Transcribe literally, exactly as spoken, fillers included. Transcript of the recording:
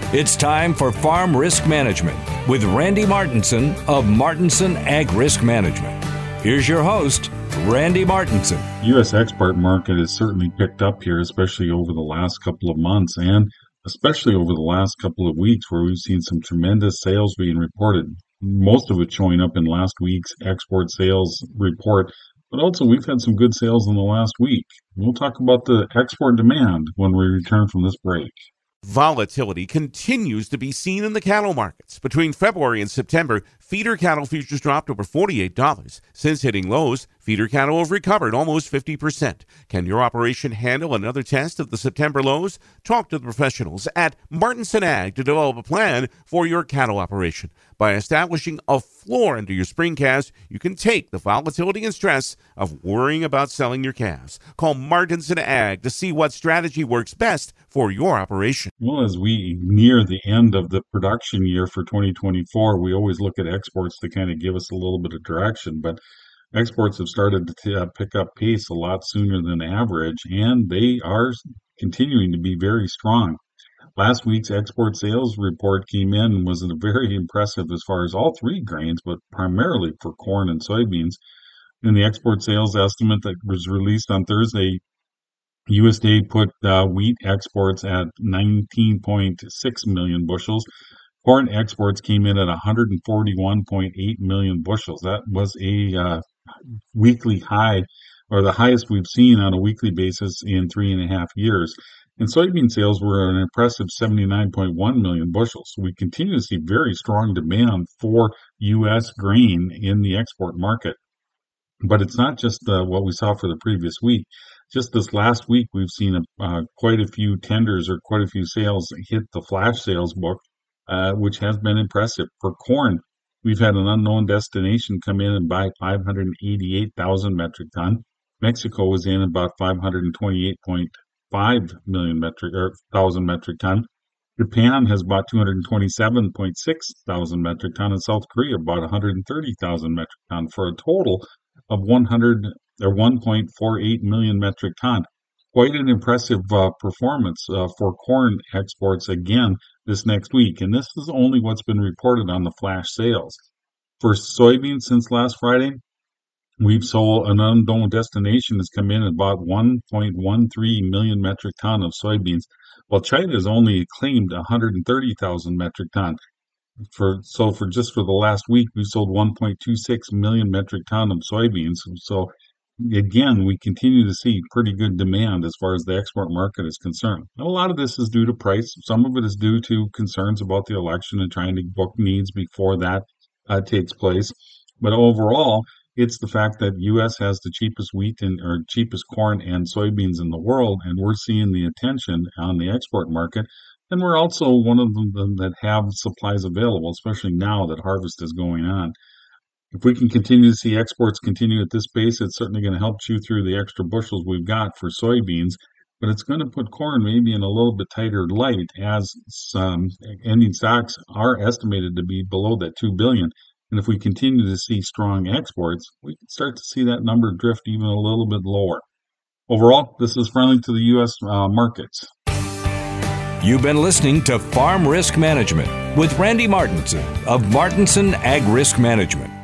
It's time for Farm Risk Management with Randy Martinson of Martinson Ag Risk Management. Here's your host, Randy Martinson. U S export market has certainly picked up here, especially over the last couple of months and especially over the last couple of weeks where we've seen some tremendous sales being reported, most of it showing up in last week's export sales report. But also we've had some good sales in the last week. We'll talk about the export demand when we return from this break. Volatility continues to be seen in the cattle markets. Between February and September, feeder cattle futures dropped over forty-eight dollars. Since hitting lows, feeder cattle have recovered almost fifty percent. Can your operation handle another test of the September lows? Talk to the professionals at Martinson Ag to develop a plan for your cattle operation. By establishing a floor under your spring calves, you can take the volatility and stress of worrying about selling your calves. Call Martinson Ag to see what strategy works best for your operation. Well, as we near the end of the production year for twenty twenty-four, we always look at exports to kind of give us a little bit of direction, but exports have started to t- uh, pick up pace a lot sooner than average, and they are continuing to be very strong. Last week's export sales report came in and was very impressive as far as all three grains, but primarily for corn and soybeans. In the export sales estimate that was released on Thursday, U S D A put uh, wheat exports at nineteen point six million bushels. Corn exports came in at one hundred forty-one point eight million bushels. That was a uh, weekly high, or the highest we've seen on a weekly basis in three and a half years. And soybean sales were an impressive seventy-nine point one million bushels. We continue to see very strong demand for U S grain in the export market. But it's not just uh, what we saw for the previous week. Just this last week, we've seen a, uh, quite a few tenders or quite a few sales hit the flash sales book, uh, which has been impressive. For corn, we've had an unknown destination come in and buy five hundred eighty-eight thousand metric ton. Mexico was in about five hundred twenty-eight point five million metric or thousand metric ton. Japan has bought two hundred twenty-seven point six thousand metric ton, and South Korea bought one hundred thirty thousand metric ton for a total of one hundred or one point four eight million metric ton. Quite an impressive uh, performance uh, for corn exports again this next week, and this is only what's been reported on the flash sales. For soybeans since last Friday, we've sold an unknown destination has come in and bought one point one three million metric ton of soybeans, while China has only claimed one hundred thirty thousand metric ton. For so for just for the last week, we sold one point two six million metric ton of soybeans. So again, we continue to see pretty good demand as far as the export market is concerned. And a lot of this is due to price. Some of it is due to concerns about the election and trying to book needs before that uh, takes place. But overall, it's the fact that U S has the cheapest wheat and or cheapest corn and soybeans in the world, and we're seeing the attention on the export market. And we're also one of them that have supplies available, especially now that harvest is going on. If we can continue to see exports continue at this pace, it's certainly going to help chew through the extra bushels we've got for soybeans, but it's going to put corn maybe in a little bit tighter light as some ending stocks are estimated to be below that two billion. And if we continue to see strong exports, we can start to see that number drift even a little bit lower. Overall, this is friendly to the U S uh, markets. You've been listening to Farm Risk Management with Randy Martinson of Martinson Ag Risk Management.